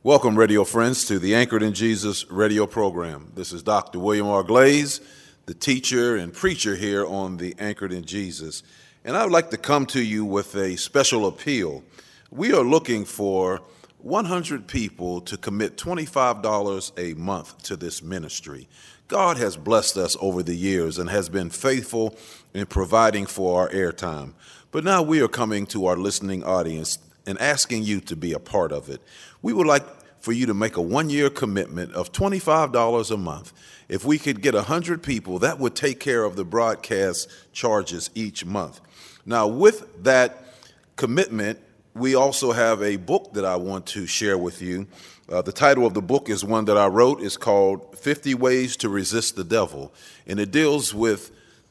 Welcome, radio friends, to the Anchored in Jesus radio program. This is Dr. William R. Glaze, the teacher and preacher here on the Anchored in Jesus. And I would like to come to you with a special appeal. We are looking for 100 people to commit $25 a month to this ministry. God has blessed us over the years and has been faithful in providing for our airtime. But now we are coming to our listening audience and asking you to be a part of it. We would like for you to make a one-year commitment of $25 a month. If we could get 100 people, that would take care of the broadcast charges each month. Now, with that commitment, we also have a book that I want to share with you. The title of the book is one that I wrote. It's called 50 Ways to Resist the Devil, and it deals with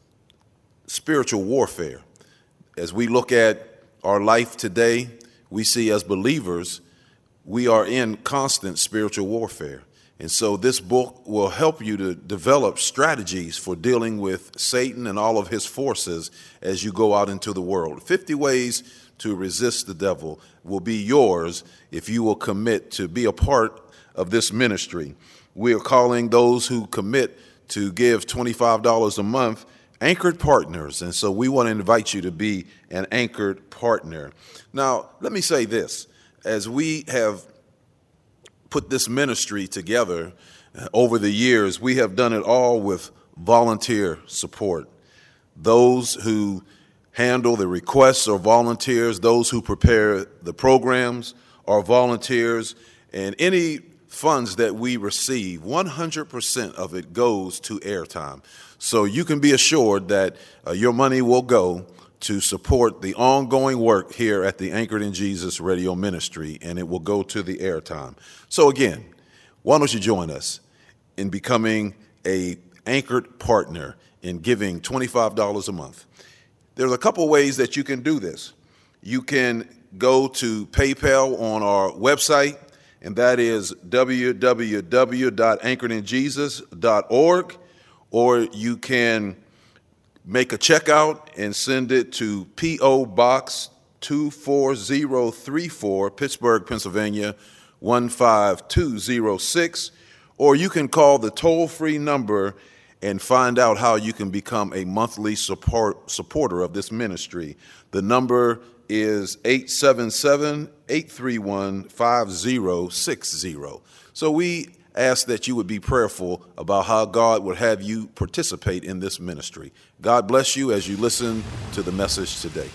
spiritual warfare. As we look at our life today, we see as believers, we are in constant spiritual warfare. And so this book will help you to develop strategies for dealing with Satan and all of his forces as you go out into the world. 50 Ways to Resist the Devil will be yours if you will commit to be a part of this ministry. We are calling those who commit to give $25 a month anchored partners. And so we want to invite you to be an anchored partner. Now, let me say this. As we have put this ministry together over the years, we have done it all with volunteer support. Those who handle the requests are volunteers. Those who prepare the programs are volunteers. And any funds that we receive, 100% of it goes to airtime. So you can be assured that your money will go to support the ongoing work here at the Anchored in Jesus radio ministry, and it will go to the airtime. So again, why don't you join us in becoming a anchored partner in giving $25 a month? There's a couple ways that you can do this. You can go to PayPal on our website, and that is www.anchoredinjesus.org, or you can make a checkout and send it to P.O. Box 24034, Pittsburgh, Pennsylvania, 15206. Or you can call the toll-free number and find out how you can become a monthly supporter of this ministry. The number is 877-831-5060. So we ask that you would be prayerful about how God would have you participate in this ministry. God bless you as you listen to the message today.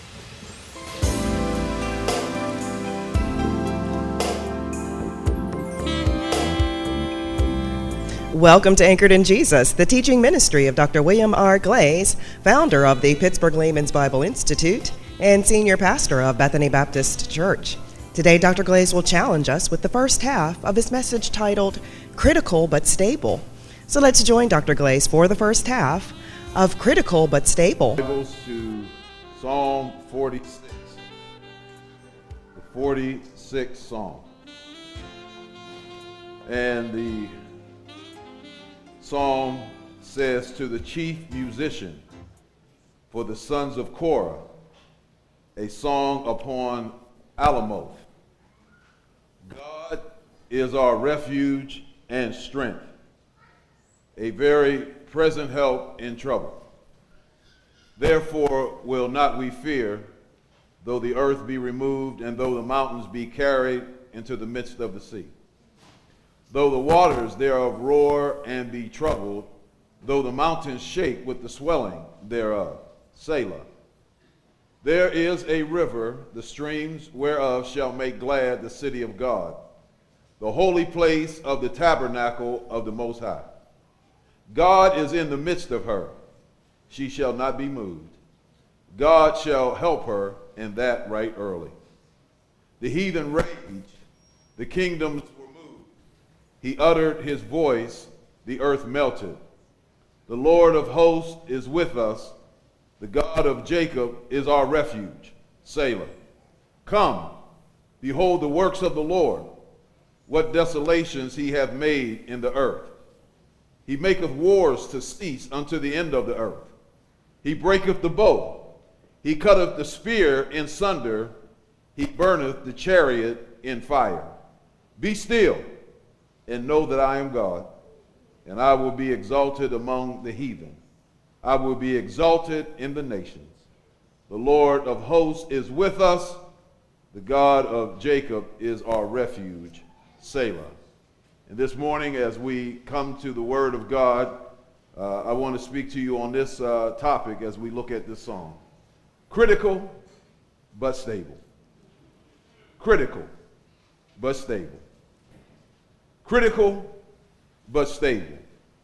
Welcome to Anchored in Jesus, the teaching ministry of Dr. William R. Glaze, founder of the Pittsburgh Layman's Bible Institute and senior pastor of Bethany Baptist Church. Today, Dr. Glaze will challenge us with the first half of his message titled, Critical but Stable. So let's join Dr. Glaze for the first half of Critical but Stable. Bibles to Psalm 46, the 46th Psalm. And the Psalm says, to the chief musician for the sons of Korah, a song upon Alamoth. God is our refuge and strength, a very present help in trouble. Therefore will not we fear, though the earth be removed, and though the mountains be carried into the midst of the sea. Though the waters thereof roar and be troubled, though the mountains shake with the swelling thereof. Selah. There is a river, the streams whereof shall make glad the city of God, the holy place of the tabernacle of the Most High. God is in the midst of her. She shall not be moved. God shall help her in that right early. The heathen raged, the kingdoms were moved. He uttered his voice, the earth melted. The Lord of hosts is with us. The God of Jacob is our refuge. Selah. Come, behold the works of the Lord, what desolations he hath made in the earth. He maketh wars to cease unto the end of the earth. He breaketh the bow. He cutteth the spear in sunder. He burneth the chariot in fire. Be still and know that I am God, and I will be exalted among the heathen. I will be exalted in the nations. The Lord of hosts is with us. The God of Jacob is our refuge. Selah. And this morning, as we come to the Word of God, I want to speak to you on this topic as we look at this song. Critical, but stable. Critical, but stable. Critical, but stable.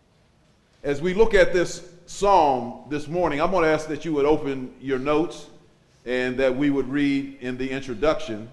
As we look at this psalm this morning, I'm going to ask that you would open your notes and that we would read in the introduction.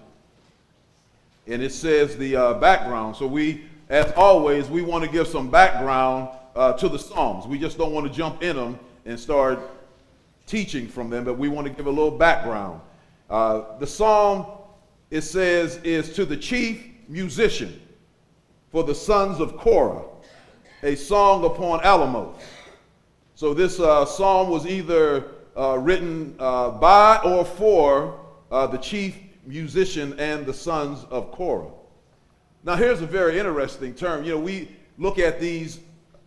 And it says the background. So we, as always, we want to give some background to the Psalms. We just don't want to jump in them and start teaching from them, but we want to give a little background. The Psalm, it says, is to the chief musician for the sons of Korah, a song upon Alamoth. So this psalm was either written by or for the chief musician and the sons of Korah. Now here's a very interesting term. You know, we look at these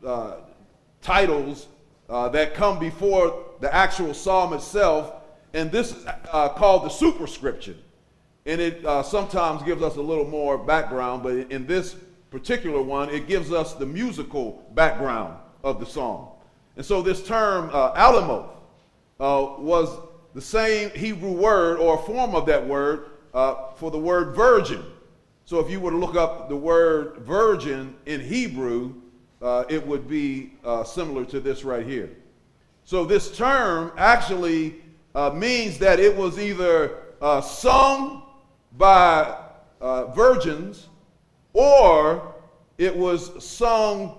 titles that come before the actual psalm itself, and this is called the superscription. And it sometimes gives us a little more background, but in this particular one, it gives us the musical background of the psalm. And so this term, Alamoth, was the same Hebrew word or form of that word for the word virgin. So if you were to look up the word virgin in Hebrew, it would be similar to this right here. So this term actually means that it was either sung by virgins or it was sung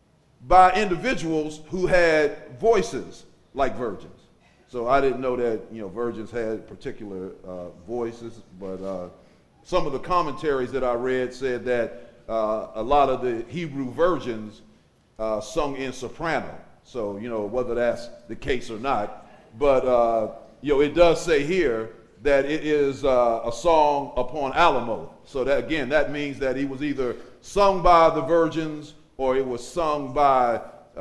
by individuals who had voices like virgins. So I didn't know that, you know, virgins had particular voices, but some of the commentaries that I read said that a lot of the Hebrew virgins sung in soprano. So, you know, whether that's the case or not, but, you know, it does say here that it is a song upon Alamoth. So that, again, that means that he was either sung by the virgins or it was sung by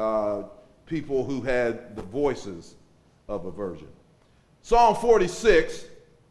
people who had the voices of a virgin. Psalm 46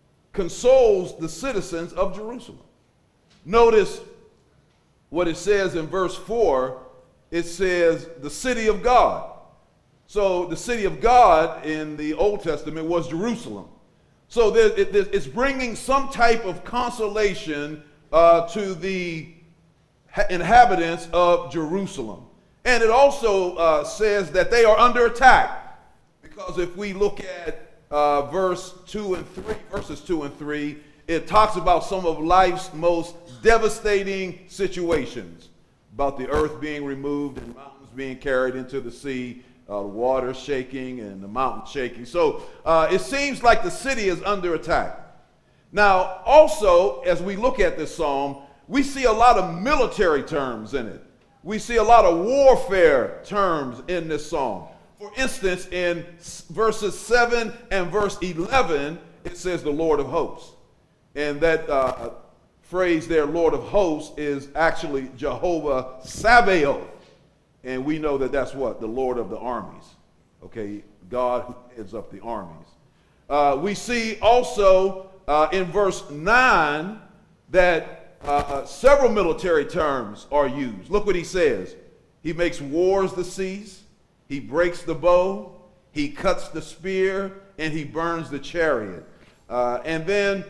consoles the citizens of Jerusalem. Notice what it says in verse 4. It says, the city of God. So the city of God in the Old Testament was Jerusalem. So it's bringing some type of consolation to the inhabitants of Jerusalem. And it also says that they are under attack. Because if we look at verses 2 and 3, it talks about some of life's most devastating situations. About the earth being removed and mountains being carried into the sea, the water shaking and the mountain shaking. So it seems like the city is under attack. Now, also, as we look at this psalm, we see a lot of military terms in it. We see a lot of warfare terms in this psalm. For instance, in verses 7 and verse 11, it says the Lord of hosts. And that phrase there, Lord of hosts, is actually Jehovah Sabaoth. And we know that that's what? The Lord of the armies. Okay, God who heads up the armies. We see also in verse 9 that several military terms are used. Look what he says. He makes wars to cease. He breaks the bow. He cuts the spear. And he burns the chariot. And then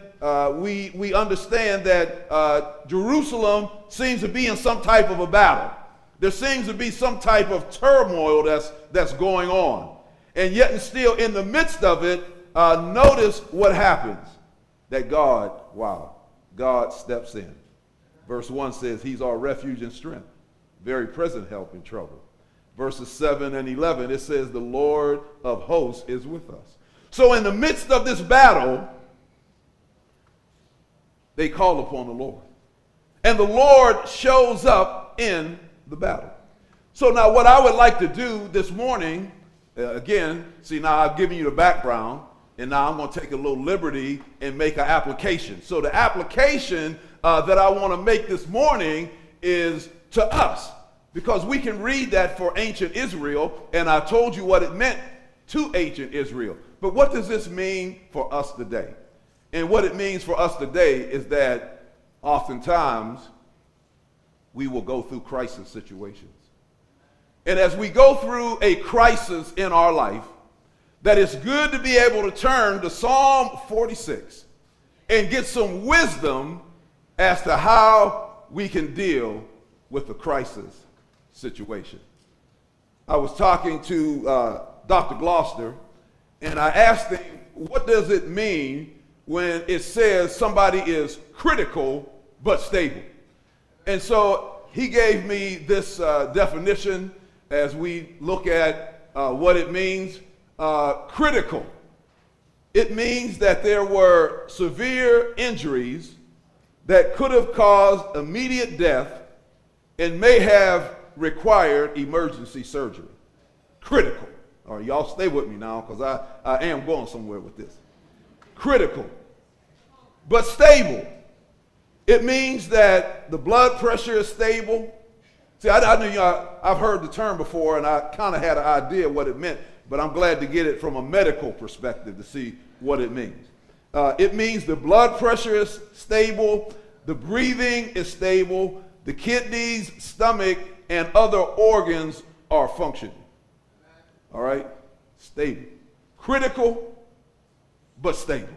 we understand that Jerusalem seems to be in some type of a battle. There seems to be some type of turmoil that's going on. And yet and still in the midst of it, notice what happens. That God steps in. Verse 1 says he's our refuge and strength, very present help in trouble. Verses 7 and 11, it says the Lord of hosts is with us. So in the midst of this battle, they call upon the Lord. And the Lord shows up in the battle. So now what I would like to do this morning, again, see now I've given you the background, and now I'm going to take a little liberty and make an application. So the application that I want to make this morning is to us, because we can read that for ancient Israel, and I told you what it meant to ancient Israel. But what does this mean for us today? And what it means for us today is that oftentimes we will go through crisis situations. And as we go through a crisis in our life, that it's good to be able to turn to Psalm 46 and get some wisdom as to how we can deal with the crisis situation. I was talking to Dr. Gloucester, and I asked him, what does it mean when it says somebody is critical but stable? And so he gave me this definition as we look at what it means. Critical. It means that there were severe injuries that could have caused immediate death and may have required emergency surgery. Critical. All right, y'all stay with me now, because I am going somewhere with this. Critical, but stable. It means that the blood pressure is stable. See, I've heard the term before, and I kind of had an idea what it meant, but I'm glad to get it from a medical perspective to see what it means. It means the blood pressure is stable, the breathing is stable, the kidneys, stomach, and other organs are functioning. All right? Stable. Critical, but stable.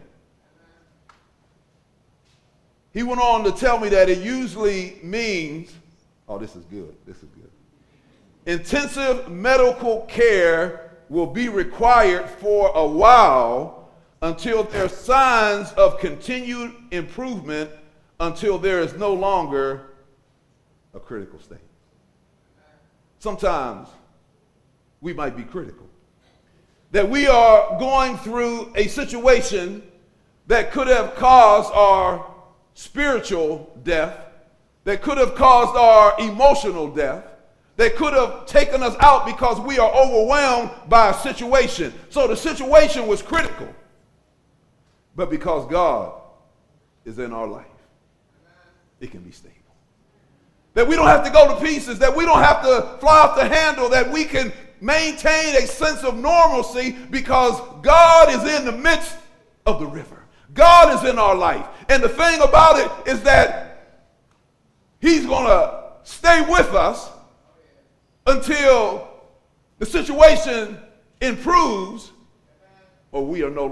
He went on to tell me that it usually means, oh, this is good. This is good. Intensive medical care will be required for a while until there are signs of continued improvement, until there is no longer a critical state. Sometimes we might be critical. That we are going through a situation that could have caused our spiritual death, that could have caused our emotional death, that could have taken us out because we are overwhelmed by a situation. So the situation was critical. But because God is in our life, it can be stable. That we don't have to go to pieces, that we don't have to fly off the handle, that we can maintain a sense of normalcy because God is in the midst of the river. God is in our life. And the thing about it is that he's going to stay with us until the situation improves or we are no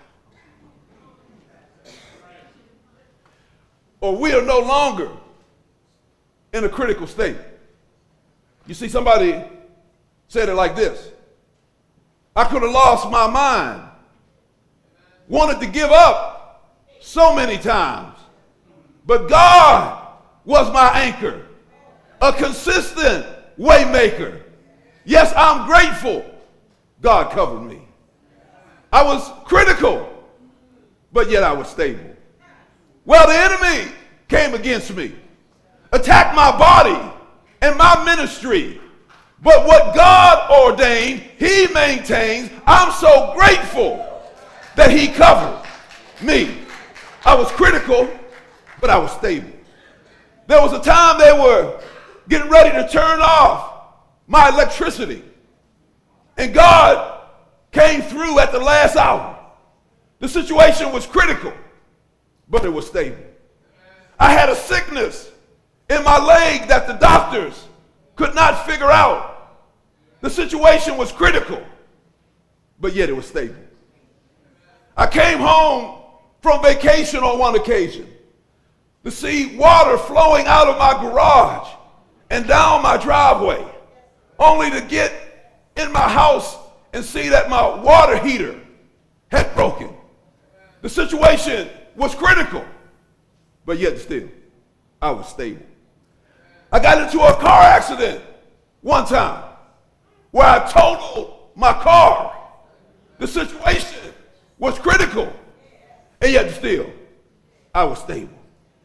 longer in a critical state. You see, somebody said it like this: I could have lost my mind, wanted to give up so many times, but God was my anchor, a consistent way maker. Yes, I'm grateful God covered me. I was critical, but yet I was stable. Well, the enemy came against me, attacked my body and my ministry. But what God ordained, he maintains. I'm so grateful that he covered me. I was critical, but I was stable. There was a time they were getting ready to turn off my electricity, and God came through at the last hour. The situation was critical, but it was stable. I had a sickness in my leg that the doctors could not figure out. The situation was critical, but yet it was stable. I came home from vacation on one occasion to see water flowing out of my garage and down my driveway, only to get in my house and see that my water heater had broken. The situation was critical, but yet still, I was stable. I got into a car accident one time where I totaled my car. The situation was critical, and yet still, I was stable.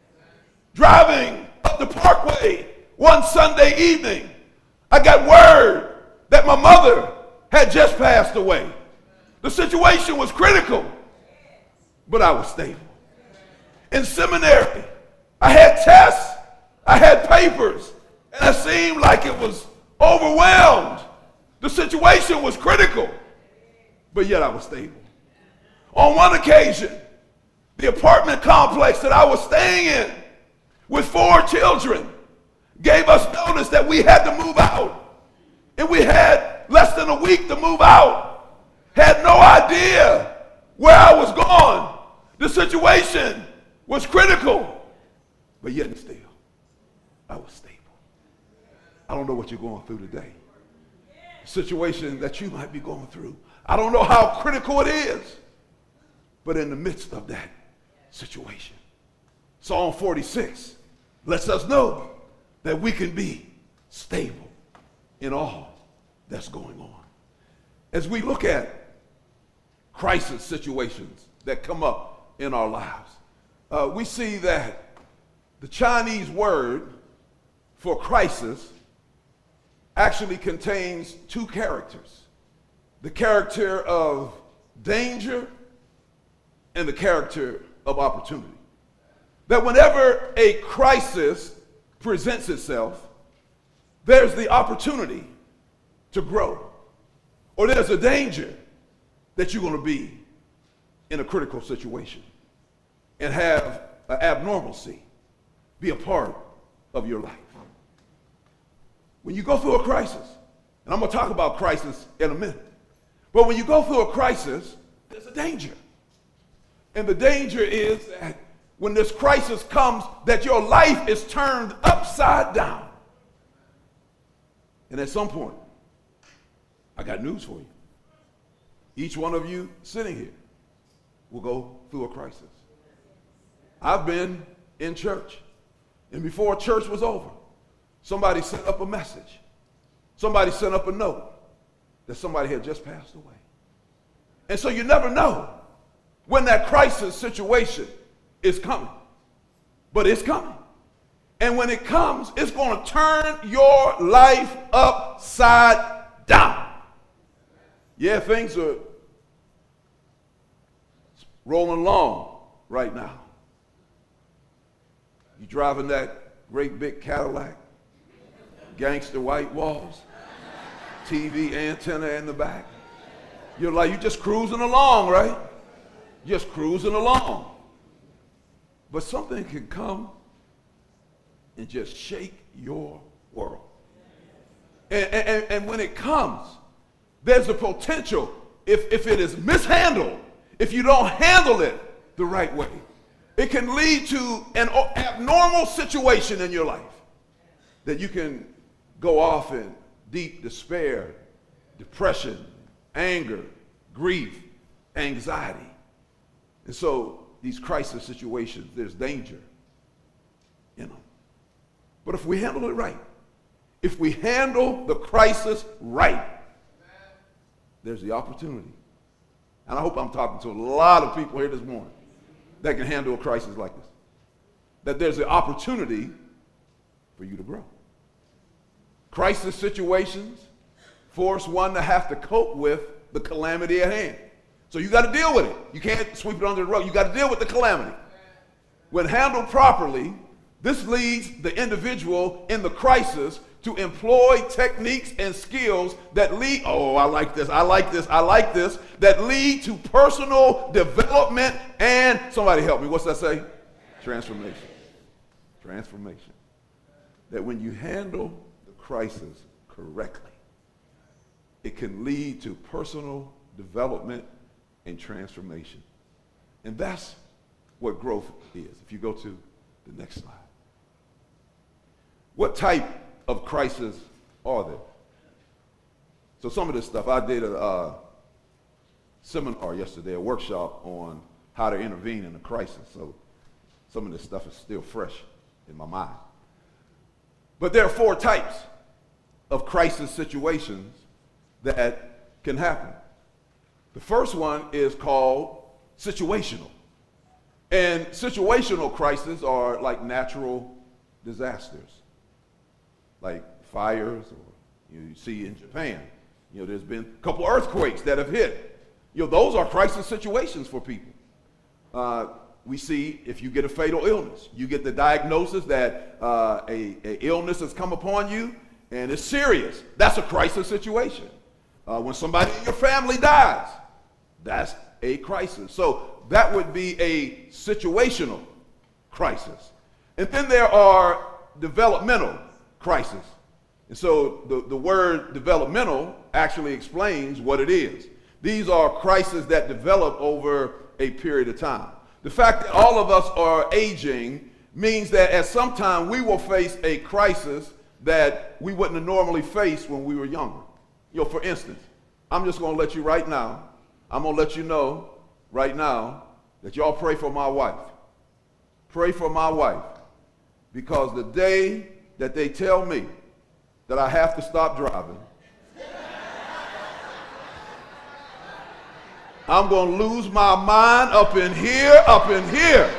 Driving up the parkway one Sunday evening, I got word that my mother had just passed away. The situation was critical, but I was stable. In seminary, I had tests. I had papers. And it seemed like it was overwhelmed. The situation was critical. But yet I was stable. On one occasion, the apartment complex that I was staying in with 4 children gave us notice that we had to move out. And we had less than a week to move out. Had no idea where I was going. The situation was critical. But yet and still, I was stable. I don't know what you're going through today. The situation that you might be going through. I don't know how critical it is. But in the midst of that situation, Psalm 46 lets us know that we can be stable in all that's going on. As we look at crisis situations that come up in our lives, we see that the Chinese word for crisis actually contains 2 characters. The character of danger and the character of opportunity. That whenever a crisis presents itself, there's the opportunity to grow. Or there's a danger that you're going to be in a critical situation and have an abnormalcy be a part of your life. When you go through a crisis, and I'm going to talk about crisis in a minute, but when you go through a crisis, there's a danger. And the danger is that when this crisis comes, that your life is turned upside down. And at some point, I got news for you. Each one of you sitting here will go through a crisis. I've been in church, and before church was over, somebody sent up a message. Somebody sent up a note that somebody had just passed away. And so you never know when that crisis situation is coming. But it's coming. And when it comes, it's going to turn your life upside down. Yeah, things are rolling along right now. You driving that great big Cadillac, gangster white walls, TV antenna in the back. You're like, you're just cruising along, right? Just cruising along. But something can come and just shake your world. And when it comes, there's a potential, if it is mishandled, if you don't handle it the right way, it can lead to an abnormal situation in your life that you can go off in deep despair, depression, anger, grief, anxiety. And so these crisis situations, there's danger in them. But if we handle it right, if we handle the crisis right, there's the opportunity. And I hope I'm talking to a lot of people here this morning that can handle a crisis like this. That there's the opportunity for you to grow. Crisis situations force one to have to cope with the calamity at hand. So you got to deal with it. You can't sweep it under the rug. You got to deal with the calamity. When handled properly, this leads the individual in the crisis to employ techniques and skills that lead, oh, I like this, I like this, I like this, that lead to personal development and, somebody help me, what's that say? Transformation. Transformation. That when you handle the crisis correctly, it can lead to personal development and transformation. And that's what growth is. If you go to the next slide. What type of crisis are there? So some of this stuff, I did a seminar yesterday, a workshop on how to intervene in a crisis. So some of this stuff is still fresh in my mind. But there are 4 types of crisis situations that can happen. The first one is called situational. And situational crises are like natural disasters, like fires, or you see in Japan, there's been a couple of earthquakes that have hit. Those are crisis situations for people. we see if you get a fatal illness, you get the diagnosis that a illness has come upon you and it's serious. That's a crisis situation. When somebody in your family dies, that's a crisis. So that would be a situational crisis. And then there are developmental crises. And so the word developmental actually explains what it is. These are crises that develop over a period of time. The fact that all of us are aging means that at some time we will face a crisis that we wouldn't have normally faced when we were younger. You know, for instance, I'm just going to let you right now, I'm going to let you know right now that y'all pray for my wife. Pray for my wife. Because the day that they tell me that I have to stop driving, I'm going to lose my mind up in here, up in here.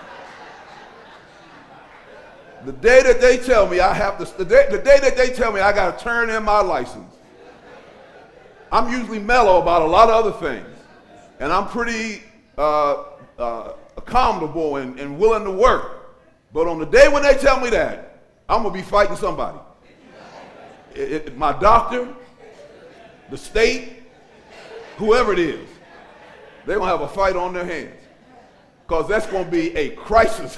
The day that they tell me I have to, the day that they tell me I got to turn in my license, I'm usually mellow about a lot of other things. And I'm pretty accountable and willing to work. But on the day when they tell me that, I'm going to be fighting somebody. My doctor, the state, whoever it is, they're going to have a fight on their hands. Because that's going to be a crisis.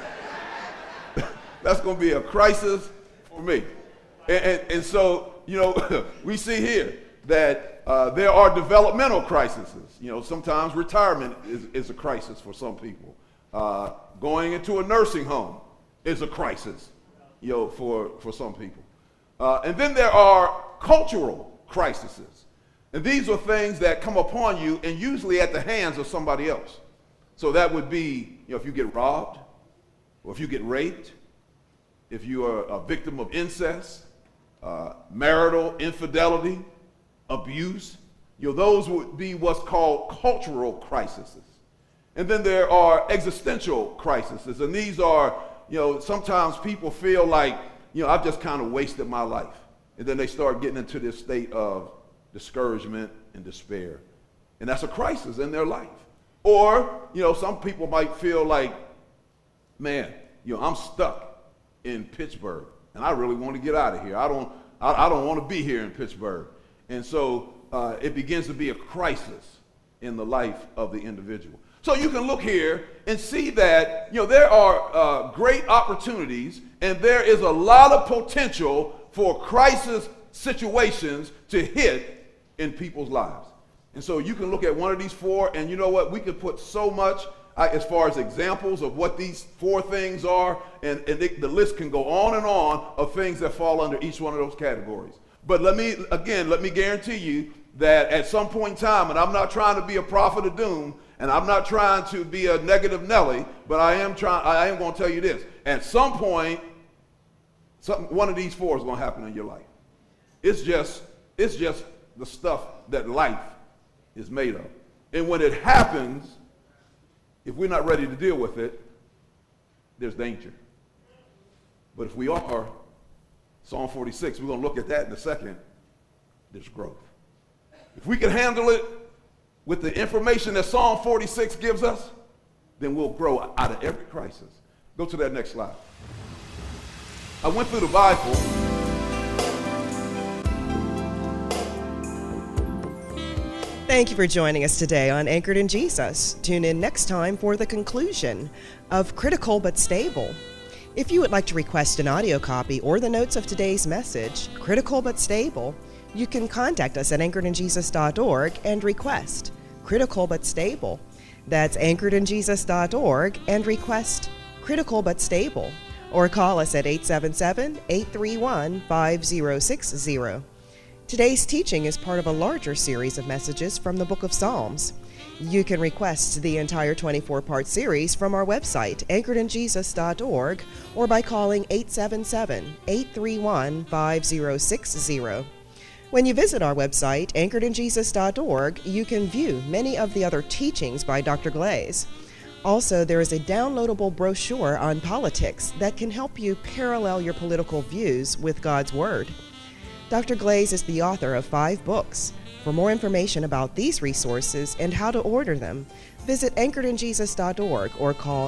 That's going to be a crisis for me. And so, you know, we see here that there are developmental crises. You know, sometimes retirement is a crisis for some people. Going into a nursing home is a crisis, you know, for some people. And then there are cultural crises. And these are things that come upon you and usually at the hands of somebody else. So that would be, you know, if you get robbed, or if you get raped, if you are a victim of incest, marital infidelity, abuse, you know, those would be what's called cultural crises. And then there are existential crises. And these are, you know, sometimes people feel like, you know, I've just kind of wasted my life. And then they start getting into this state of discouragement and despair. And that's a crisis in their life. Or, you know, some people might feel like, man, you know, I'm stuck in Pittsburgh and I really want to get out of here. I don't want to be here in Pittsburgh. And so it begins to be a crisis in the life of the individual. So you can look here and see that, you know, there are great opportunities and there is a lot of potential for crisis situations to hit in people's lives. And so you can look at one of these four, and you know what? We could put so much as far as examples of what these four things are, and the list can go on and on of things that fall under each one of those categories. But let me guarantee you that at some point in time, and I'm not trying to be a prophet of doom, and I'm not trying to be a negative Nelly, but I am going to tell you this. At some point, one of these four is going to happen in your life. It's just the stuff that life is made of. And when it happens, if we're not ready to deal with it, there's danger. But if we are, Psalm 46, we're going to look at that in a second, there's growth. If we can handle it with the information that Psalm 46 gives us, then we'll grow out of every crisis. Go to that next slide. I went through the Bible. Thank you for joining us today on Anchored in Jesus. Tune in next time for the conclusion of Critical but Stable. If you would like to request an audio copy or the notes of today's message, Critical but Stable, you can contact us at anchoredinjesus.org and request Critical but Stable. That's anchoredinjesus.org and request Critical but Stable. Or call us at 877-831-5060. Today's teaching is part of a larger series of messages from the Book of Psalms. You can request the entire 24-part series from our website, anchoredinjesus.org, or by calling 877-831-5060. When you visit our website, anchoredinjesus.org, you can view many of the other teachings by Dr. Glaze. Also, there is a downloadable brochure on politics that can help you parallel your political views with God's Word. Dr. Glaze is the author of 5 books, For more information about these resources and how to order them, visit anchoredinjesus.org or call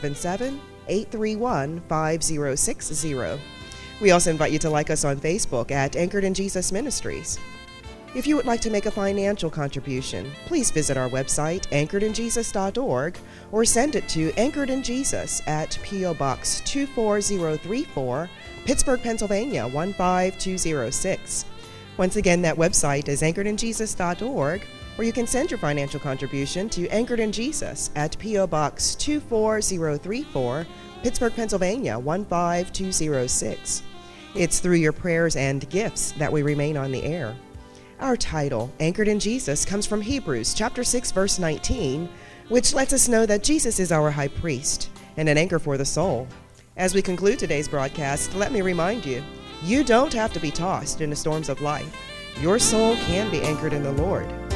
877-831-5060. We also invite you to like us on Facebook at Anchored in Jesus Ministries. If you would like to make a financial contribution, please visit our website, anchoredinjesus.org, or send it to Anchored in Jesus at P.O. Box 24034, Pittsburgh, Pennsylvania 15206. Once again, that website is anchoredinjesus.org, or you can send your financial contribution to Anchored in Jesus at P.O. Box 24034, Pittsburgh, Pennsylvania 15206. It's through your prayers and gifts that we remain on the air. Our title, Anchored in Jesus, comes from Hebrews chapter 6, verse 19, which lets us know that Jesus is our high priest and an anchor for the soul. As we conclude today's broadcast, let me remind you, you don't have to be tossed in the storms of life. Your soul can be anchored in the Lord.